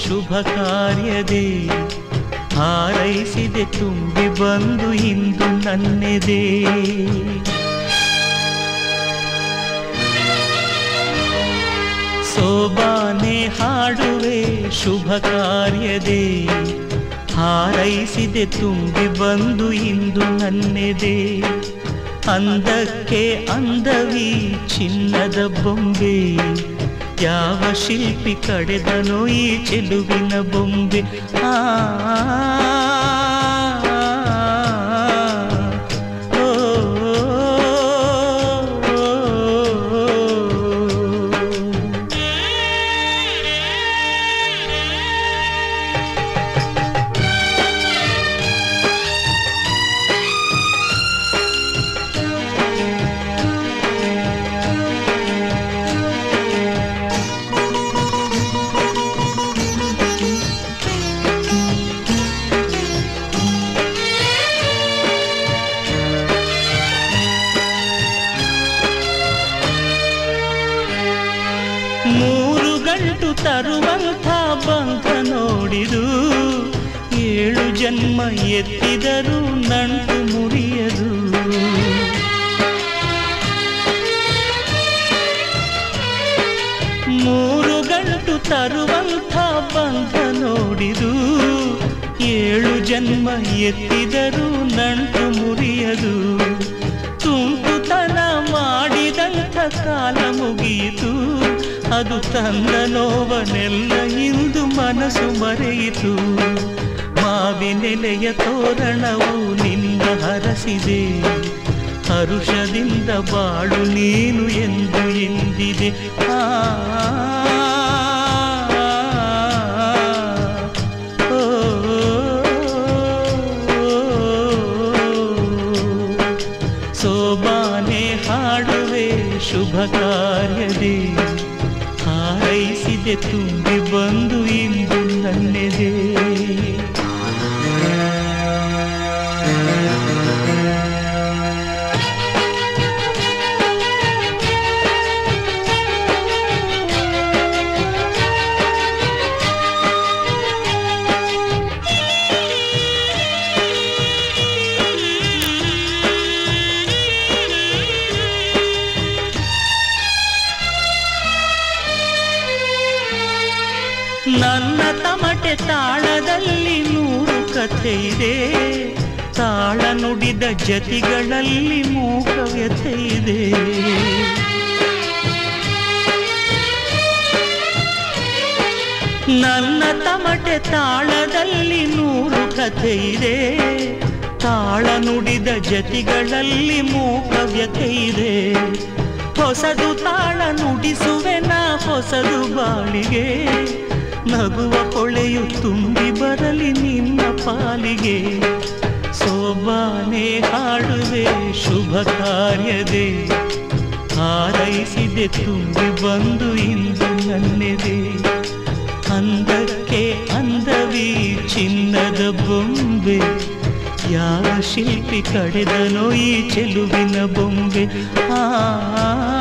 ಶುಭ ಕಾರ್ಯದೆ ಹಾರೈಸಿದೆ ತುಂಬಿ ಬಂದು ಇಂದು ನನ್ನೆದೆ. ಸೋಬಾನೆ ಹಾಡುವೆ ಶುಭ ಕಾರ್ಯದೆ ಹಾರೈಸಿದೆ ತುಂಬಿ ಬಂದು ಇಂದು ನನ್ನೆದೆ. ಅಂದಕ್ಕೆ ಅಂದವಿ ಚಿನ್ನದ ಬೊಂಬೆ ಯಾವ ಶಿಲ್ಪಿ ಕಡೆದನೋ ಈ ಚೆಲುವಿನ ಬೊಂಬೆ. ಮೂರು ಗಂಟು ತರುವಂಥ ಬಂಧ ನೋಡಿದು 7 ಜನ್ಮ ಎತ್ತಿದರೂ ನಂಟು ಮುರಿಯದು. ಮೂರು ಗಂಟು ತರುವಂಥ ಬಂಧ ನೋಡಿದು 7 ಜನ್ಮ ಎತ್ತಿದರೂ ನಂಟು ಮುರಿಯದು. ತುಂಟುತನ ಮಾಡಿದಂಥ ಕಾಲ ಮುಗಿಯಿತು ಅದು ತಂದ ನೋವನೆಲ್ಲ ಇಂದು ಮನಸ್ಸು ಮರೆಯಿತು. ಮಾವಿನೆಲೆಯ ತೋರಣವು ನಿನ್ನ ಹರಸಿದೆ ಹರುಷದಿಂದ ಬಾಳು ನೀನು ಎಂದು ಎಂದಿದೆ. ಸೋಬಾನೆ ಹಾಡುವೆ ಶುಭ ಕಾರ್ಯದೆ ಹಾರೈಸಿದೆ ತುಂಬಿ ಬಂದು ಇಂದು ನನ್ನೆದೆ. ನನ್ನ ತಮಟೆ ತಾಳದಲ್ಲಿ 100 ಕಥೆ ಇದೆ ತಾಳ ನುಡಿದ ಜತಿಗಳಲ್ಲಿ ಮೂಕ ವ್ಯಥೆ ಇದೆ. ನನ್ನ ತಮಟೆ ತಾಳದಲ್ಲಿ 100 ಕಥೆ ಇದೆ ತಾಳ ನುಡಿದ ಜತಿಗಳಲ್ಲಿ ಮೂಕ ವ್ಯಥೆ ಇದೆ. ಹೊಸದು ತಾಳ ನುಡಿಸುವೆನ ಹೊಸದು ಬಾಳಿಗೆ ನಗುವ ಕೊಳೆಯು ತುಂಬಿ ಬರಲಿ ನಿನ್ನ ಪಾಲಿಗೆ. ಸೋಬಾನೆ ಹಾಡುವೆ ಶುಭ ಕಾರ್ಯದೆ ಹಾರೈಸಿದೆ ತುಂಬಿ ಬಂದು ಇಂದು ನನ್ನೆದೆ. ಅಂದಕ್ಕೆ ಅಂದವಿ ಚಿನ್ನದ ಬೊಂಬೆ ಯಾವ ಶಿಲ್ಪಿ ಕಡೆದನೋ ಈ ಚೆಲುವಿನ ಬೊಂಬೆ.